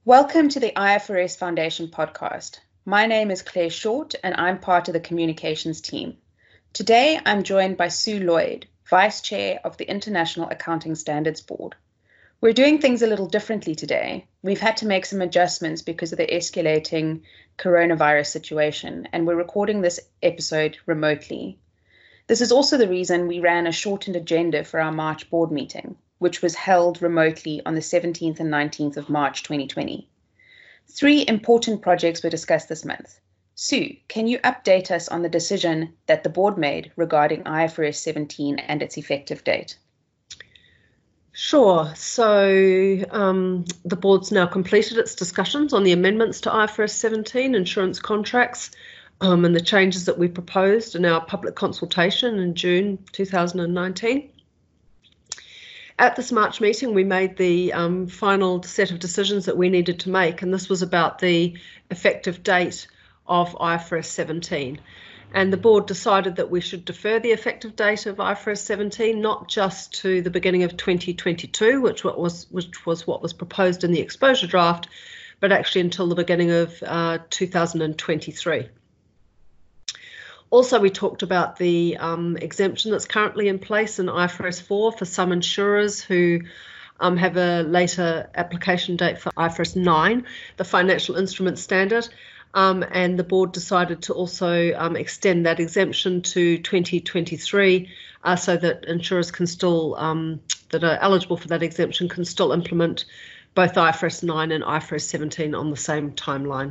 Welcome to the IFRS Foundation podcast. My name is Claire Short and I'm part of the communications team. Today I'm joined by Sue Lloyd, Vice Chair of the International Accounting Standards Board. We're doing things a little differently today. We've had to make some adjustments because of the escalating coronavirus situation, and we're recording this episode remotely. This is also the reason we ran a shortened agenda for our March board meeting, which was held remotely on the 17th and 19th of March 2020. 3 important projects were discussed this month. Sue, can you update us on the decision that the board made regarding IFRS 17 and its effective date? Sure. So the board's now completed its discussions on the amendments to IFRS 17 insurance contracts and the changes that we proposed in our public consultation in June 2019. At this March meeting, we made the final set of decisions that we needed to make, and this was about the effective date of IFRS 17. And the board decided that we should defer the effective date of IFRS 17, not just to the beginning of 2022, which was what was proposed in the exposure draft, but actually until the beginning of 2023. Also, we talked about the exemption that's currently in place in IFRS 4 for some insurers who have a later application date for IFRS 9, the financial instrument standard, and the board decided to also extend that exemption to 2023 so that insurers can still, that are eligible for that exemption, can still implement both IFRS 9 and IFRS 17 on the same timeline.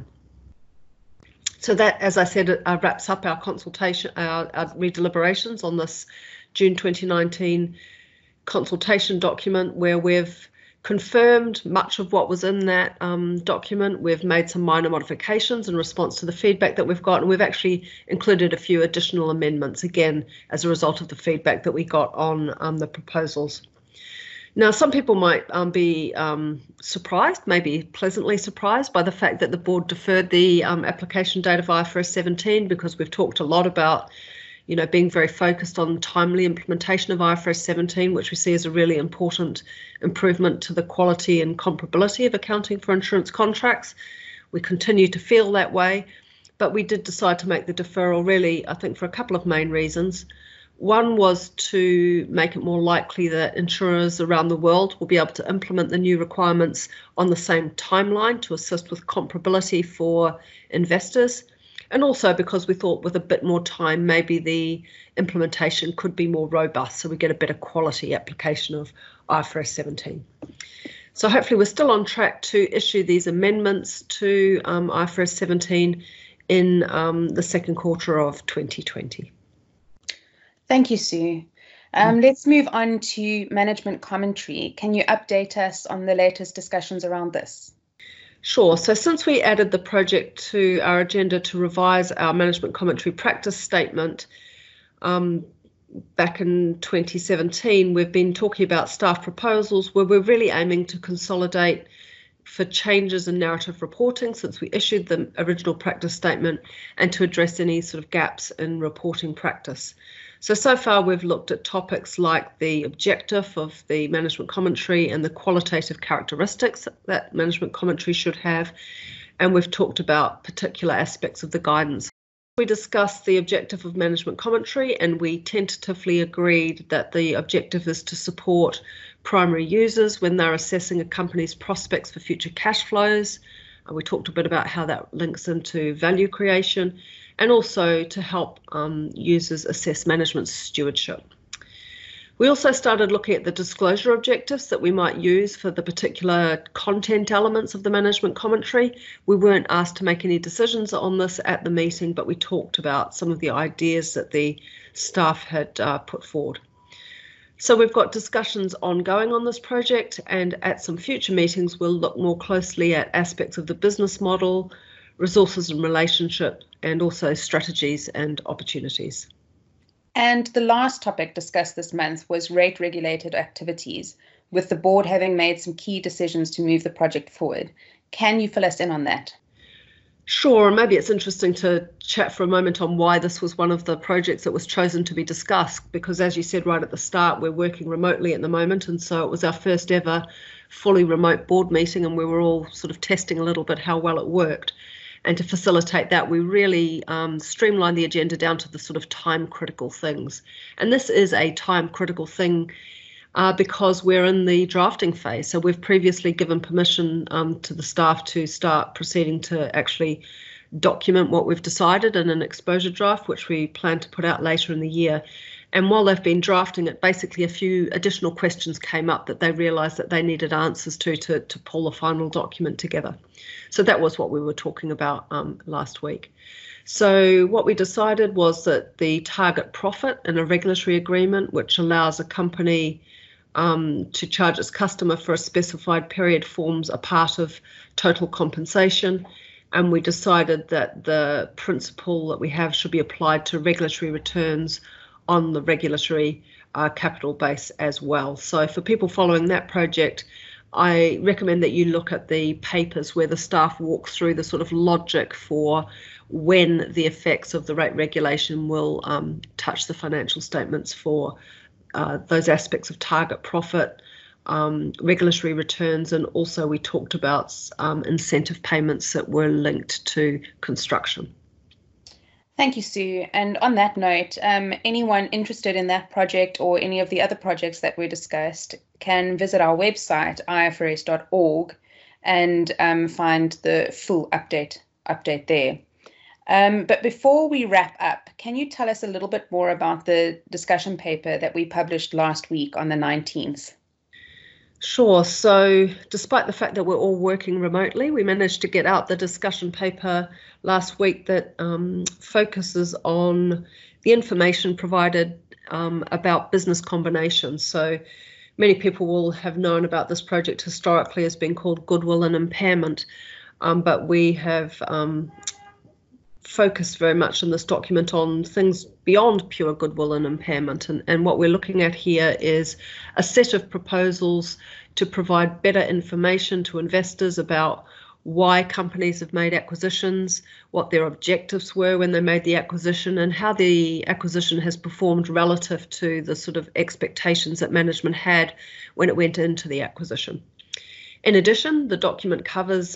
So that, as I said, wraps up our consultation, our redeliberations on this June 2019 consultation document, where we've confirmed much of what was in that document. We've made some minor modifications in response to the feedback that we've got, and we've actually included a few additional amendments, again, as a result of the feedback that we got on the proposals. Now, some people might be surprised, maybe pleasantly surprised, by the fact that the board deferred the application date of IFRS 17, because we've talked a lot about, being very focused on timely implementation of IFRS 17, which we see as a really important improvement to the quality and comparability of accounting for insurance contracts. We continue to feel that way, but we did decide to make the deferral really, I think, for a couple of main reasons. One was to make it more likely that insurers around the world will be able to implement the new requirements on the same timeline to assist with comparability for investors. And also because we thought with a bit more time, maybe the implementation could be more robust, so we get a better quality application of IFRS 17. So hopefully we're still on track to issue these amendments to IFRS 17 in the second quarter of 2020. Thank you, Sue. Let's move on to management commentary. Can you update us on the latest discussions around this? Sure. So since we added the project to our agenda to revise our management commentary practice statement back in 2017, we've been talking about staff proposals where we're really aiming to consolidate for changes in narrative reporting since we issued the original practice statement, and to address any sort of gaps in reporting practice. So far we've looked at topics like the objective of the management commentary and the qualitative characteristics that management commentary should have, and we've talked about particular aspects of the guidance. We discussed the objective of management commentary, and we tentatively agreed that the objective is to support primary users when they're assessing a company's prospects for future cash flows. We talked a bit about how that links into value creation, and also to help users assess management stewardship. We also started looking at the disclosure objectives that we might use for the particular content elements of the management commentary. We weren't asked to make any decisions on this at the meeting, but we talked about some of the ideas that the staff had put forward. So we've got discussions ongoing on this project, and at some future meetings we'll look more closely at aspects of the business model, resources and relationship, and also strategies and opportunities. And the last topic discussed this month was rate-regulated activities, with the board having made some key decisions to move the project forward. Can you fill us in on that? Sure, maybe it's interesting to chat for a moment on why this was one of the projects that was chosen to be discussed, because as you said right at the start, we're working remotely at the moment, and so it was our first ever fully remote board meeting, and we were all sort of testing a little bit how well it worked. And to facilitate that, we really streamlined the agenda down to the sort of time critical things. And this is a time critical thing because we're in the drafting phase. So we've previously given permission to the staff to start proceeding to actually document what we've decided in an exposure draft, which we plan to put out later in the year. And while they've been drafting it, basically a few additional questions came up that they realised that they needed answers to pull the final document together. So that was what we were talking about last week. So what we decided was that the target profit in a regulatory agreement, which allows a company to charge its customer for a specified period, forms a part of total compensation. And we decided that the principle that we have should be applied to regulatory returns on the regulatory capital base as well. So for people following that project, I recommend that you look at the papers where the staff walk through the sort of logic for when the effects of the rate regulation will touch the financial statements for those aspects of target profit, regulatory returns, and also we talked about incentive payments that were linked to construction. Thank you, Sue. And on that note, anyone interested in that project or any of the other projects that we discussed can visit our website, ifrs.org, and find the full update there. But before we wrap up, can you tell us a little bit more about the discussion paper that we published last week on the 19th? Sure. So despite the fact that we're all working remotely, we managed to get out the discussion paper last week that focuses on the information provided about business combinations. So many people will have known about this project historically as being called Goodwill and Impairment, but we have focused very much in this document on things beyond pure goodwill and impairment. And what we're looking at here is a set of proposals to provide better information to investors about why companies have made acquisitions, what their objectives were when they made the acquisition, and how the acquisition has performed relative to the sort of expectations that management had when it went into the acquisition. In addition, the document covers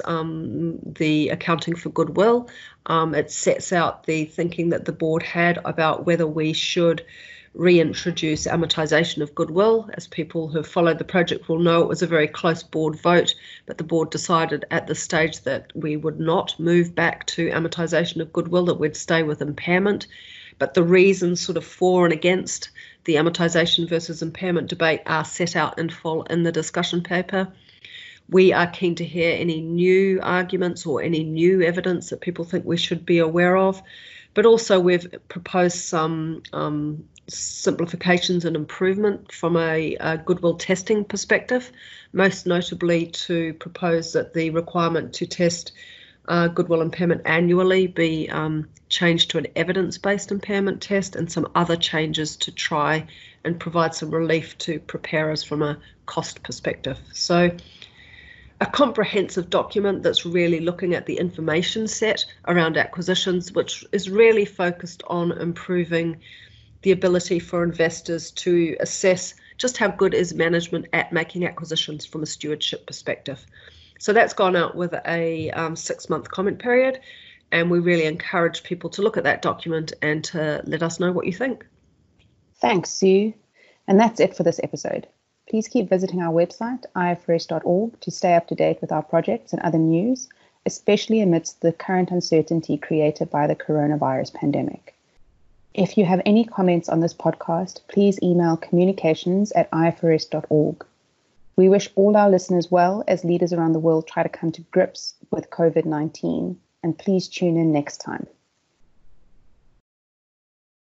the accounting for goodwill. It sets out the thinking that the board had about whether we should reintroduce amortization of goodwill. As people who have followed the project will know, it was a very close board vote, but the board decided at this stage that we would not move back to amortization of goodwill, that we'd stay with impairment. But the reasons sort of for and against the amortization versus impairment debate are set out in full in the discussion paper. We are keen to hear any new arguments or any new evidence that people think we should be aware of. But also we've proposed some simplifications and improvement from a goodwill testing perspective, most notably to propose that the requirement to test goodwill impairment annually be changed to an evidence-based impairment test, and some other changes to try and provide some relief to preparers from a cost perspective. So a comprehensive document that's really looking at the information set around acquisitions, which is really focused on improving the ability for investors to assess just how good is management at making acquisitions from a stewardship perspective. So that's gone out with a 6-month comment period, and we really encourage people to look at that document and to let us know what you think. Thanks, Sue. And that's it for this episode. Please keep visiting our website, ifrs.org, to stay up to date with our projects and other news, especially amidst the current uncertainty created by the coronavirus pandemic. If you have any comments on this podcast, please email communications@ifrs.org. We wish all our listeners well as leaders around the world try to come to grips with COVID-19, and please tune in next time.